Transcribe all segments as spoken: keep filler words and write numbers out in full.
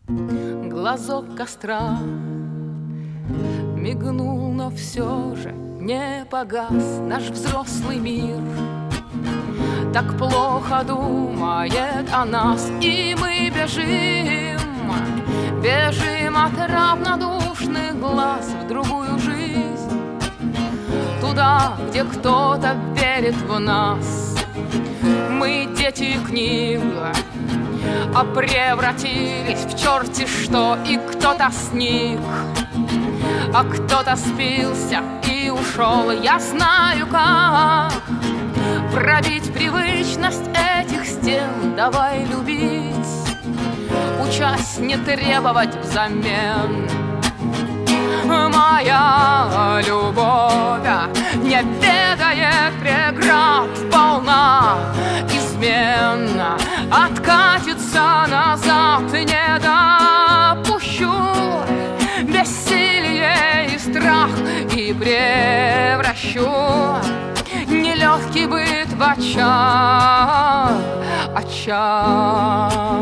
Глазок костра мигнул, но все же не погас наш взрослый мир. Так плохо думает о нас, и мы бежим, бежим от равнодушных глаз в другую жизнь, туда, где кто-то верит в нас. Мы дети книг, а превратились в черти что, и кто-то сник, а кто-то спился и ушел. Я знаю, как пробить привычность этих стен. Давай любить, учась не требовать взамен. Моя любовь не ведает преград, полна измен, откатится назад не допущу. Бессилие и страх и превращу нелегкий быт в очаг, очаг.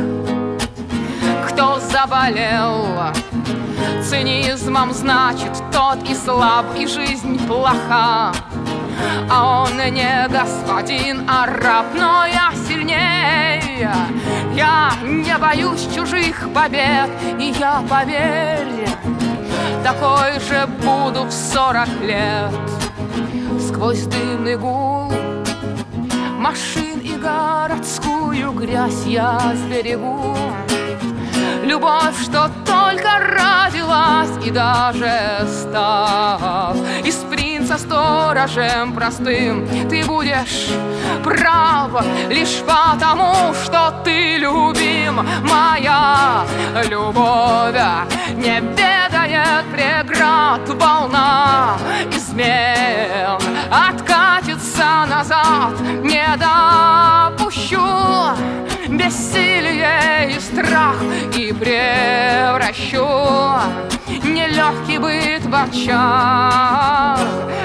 Кто заболел цинизмом, значит, тот и слаб, и жизнь плоха. А он не господин, а раб, но я сильнее. Я не боюсь чужих побед, и я, поверь, такой же буду в сорок лет. Сквозь дымный гул машин и городскую грязь я сберегу любовь, что только родилась, и даже став из принца сторожем простым, ты будешь прав лишь потому, что ты любим. Моя любовь не ведает преград, волна измен откатится назад, не допущу. Бессилие и страх и превращу нелегкий быт в очаг,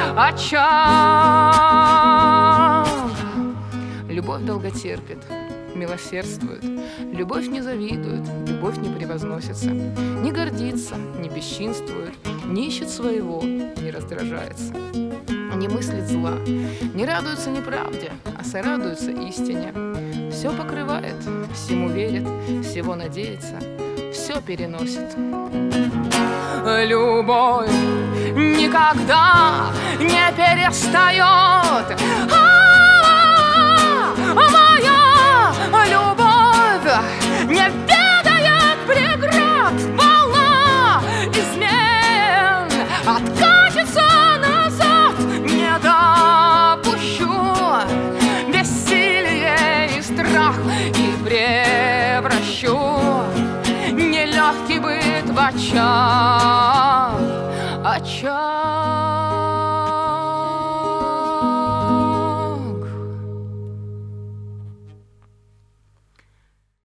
очаг. Любовь долго терпит, милосердствует, любовь не завидует, любовь не превозносится, не гордится, не бесчинствует, не ищет своего, не раздражается, не мыслит зла, не радуется неправде, а сорадуется истине. Все покрывает, всему верит, всего надеется, все переносит. Любовь никогда не перестает. А-а-а, моя любовь не ведает преград, волна измен откатится назад, не допущу. Бессилие и страх и превращу нелегкий быт в очаг, очаг.